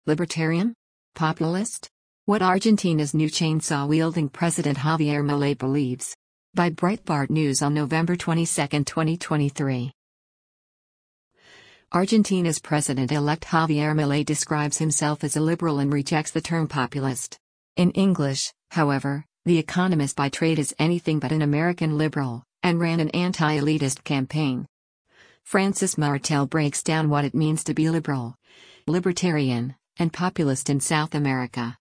Libertarian? Populist? What Argentina's new chainsaw-wielding President Javier Milei believes. By Breitbart News on November 22, 2023. Argentina's president-elect Javier Milei describes himself as a liberal and rejects the term populist. In English, however, The Economist by trade is anything but an American liberal, and ran an anti-elitist campaign. Francis Martel breaks down what it means to be liberal, libertarian, and populist in South America.